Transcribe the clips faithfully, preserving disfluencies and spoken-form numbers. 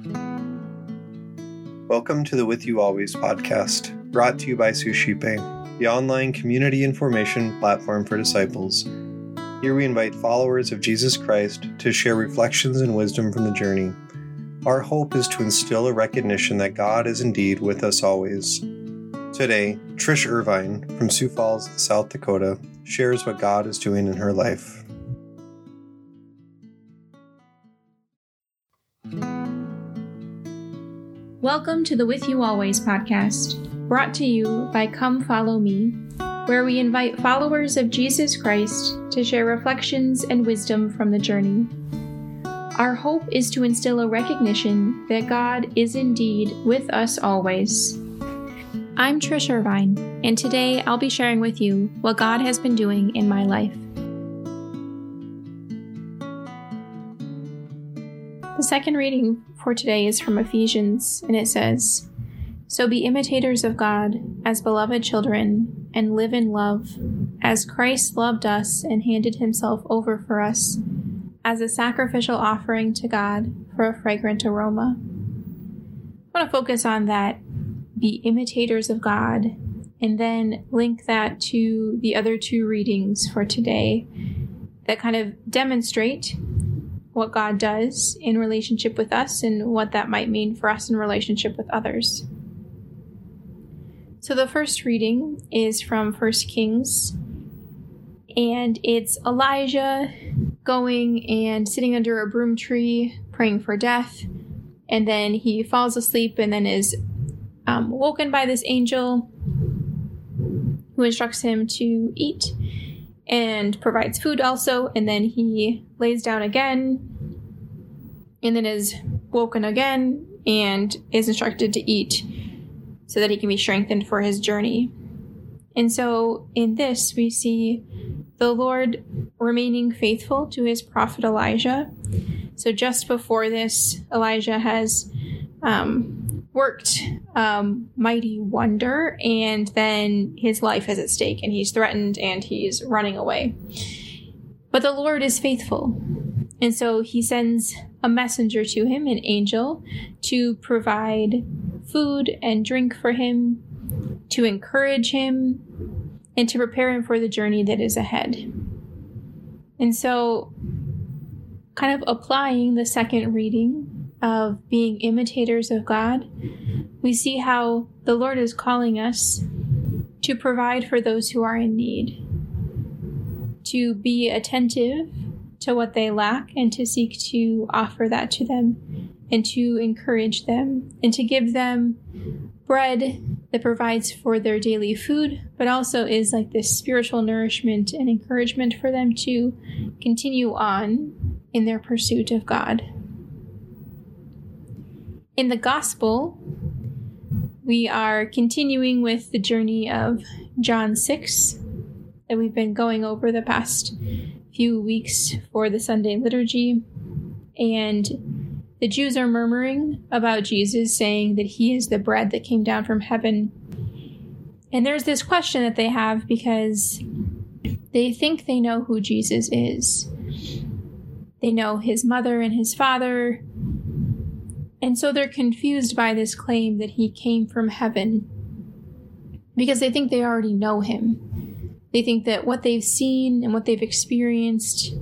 Welcome to the With You Always podcast, brought to you by Suscipe, the online community information platform for disciples. Here we invite followers of Jesus Christ to share reflections and wisdom from the journey. Our hope is to instill a recognition that God is indeed with us always. Today, Trish Irvine from Sioux Falls, South Dakota, shares what God is doing in her life. Welcome to the With You Always podcast, brought to you by Come Follow Me, where we invite followers of Jesus Christ to share reflections and wisdom from the journey. Our hope is to instill a recognition that God is indeed with us always. I'm Trish Irvine, and today I'll be sharing with you what God has been doing in my life. The second reading for today is from Ephesians, and it says, "So be imitators of God as beloved children, and live in love, as Christ loved us and handed himself over for us, as a sacrificial offering to God for a fragrant aroma." I want to focus on that, be imitators of God, and then link that to the other two readings for today that kind of demonstrate what God does in relationship with us and what that might mean for us in relationship with others. So the first reading is from First Kings, and it's Elijah going and sitting under a broom tree praying for death, and then he falls asleep and then is um, woken by this angel who instructs him to eat and provides food also, and then he lays down again and then is woken again and is instructed to eat so that he can be strengthened for his journey. And so in this we see the Lord remaining faithful to his prophet Elijah. So just before this, Elijah has um, worked um, mighty wonder, and then his life is at stake, and he's threatened, and he's running away. But the Lord is faithful, and so he sends a messenger to him, an angel, to provide food and drink for him, to encourage him, and to prepare him for the journey that is ahead. And so, kind of applying the second reading of being imitators of God, we see how the Lord is calling us to provide for those who are in need, to be attentive to what they lack and to seek to offer that to them and to encourage them and to give them bread that provides for their daily food, but also is like this spiritual nourishment and encouragement for them to continue on in their pursuit of God. In the gospel, we are continuing with the journey of John six that we've been going over the past few weeks for the Sunday liturgy. And the Jews are murmuring about Jesus, saying that he is the bread that came down from heaven. And there's this question that they have because they think they know who Jesus is. They know his mother and his father. And so they're confused by this claim that he came from heaven because they think they already know him. They think that what they've seen and what they've experienced,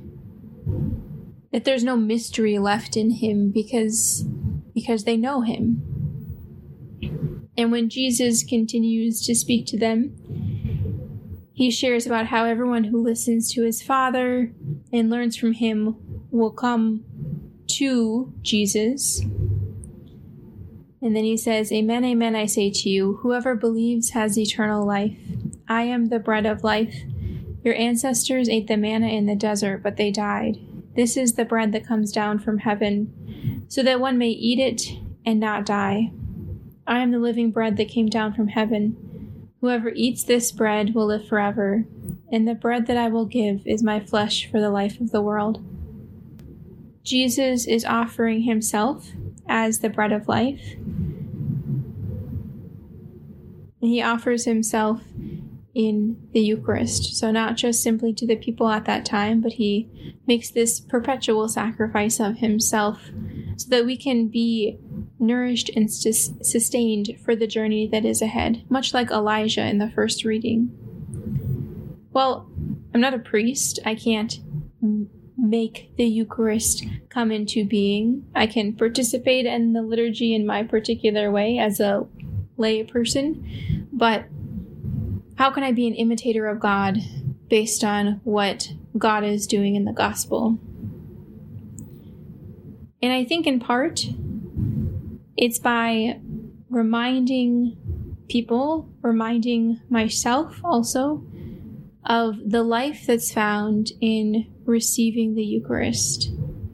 that there's no mystery left in him because, because they know him. And when Jesus continues to speak to them, he shares about how everyone who listens to his Father and learns from him will come to Jesus. And then he says, "Amen, amen, I say to you, whoever believes has eternal life. I am the bread of life. Your ancestors ate the manna in the desert, but they died. This is the bread that comes down from heaven, so that one may eat it and not die. I am the living bread that came down from heaven. Whoever eats this bread will live forever, and the bread that I will give is my flesh for the life of the world." Jesus is offering himself as the bread of life. And he offers himself in the Eucharist. So not just simply to the people at that time, but he makes this perpetual sacrifice of himself so that we can be nourished and sus- sustained for the journey that is ahead, much like Elijah in the first reading. Well, I'm not a priest. I can't m- make the Eucharist come into being. I can participate in the liturgy in my particular way as a lay person, but how can I be an imitator of God based on what God is doing in the gospel? And I think in part, it's by reminding people, reminding myself also, of the life that's found in receiving the Eucharist.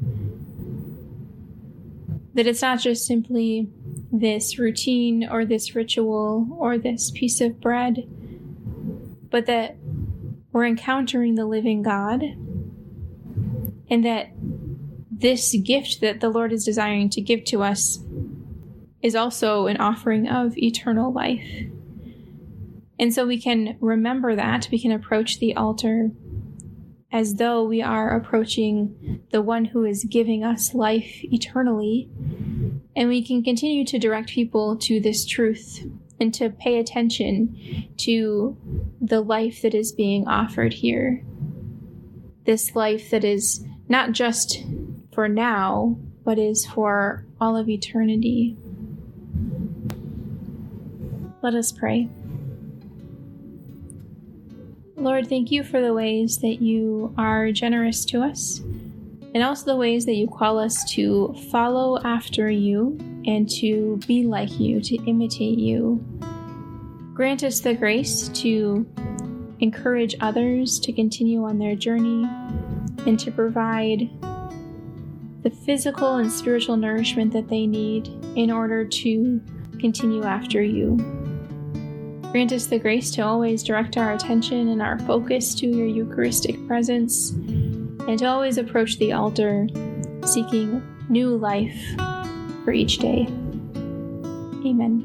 That it's not just simply this routine or this ritual or this piece of bread, but that we're encountering the living God, and that this gift that the Lord is desiring to give to us is also an offering of eternal life. And so we can remember that, we can approach the altar as though we are approaching the one who is giving us life eternally, and we can continue to direct people to this truth and to pay attention to the life that is being offered here. This life that is not just for now, but is for all of eternity. Let us pray. Lord, thank you for the ways that you are generous to us, and also the ways that you call us to follow after you and to be like you, to imitate you. Grant us the grace to encourage others to continue on their journey and to provide the physical and spiritual nourishment that they need in order to continue after you. Grant us the grace to always direct our attention and our focus to your Eucharistic presence, and to always approach the altar seeking new life for each day. Amen.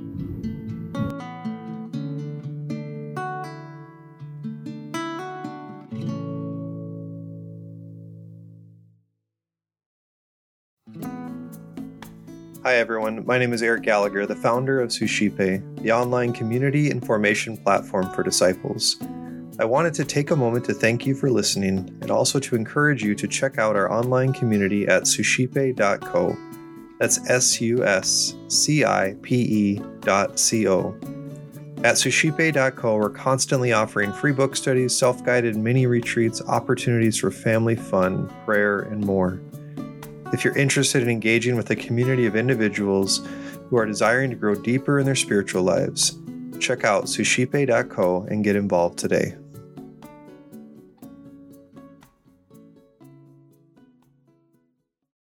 Hi everyone, my name is Eric Gallagher, the founder of Suscipe, the online community and formation platform for disciples. I wanted to take a moment to thank you for listening, and also to encourage you to check out our online community at suscipe dot co. That's S U S C I P E dot C O. At suscipe dot co, we're constantly offering free book studies, self-guided mini retreats, opportunities for family fun, prayer, and more. If you're interested in engaging with a community of individuals who are desiring to grow deeper in their spiritual lives, check out suscipe dot co and get involved today.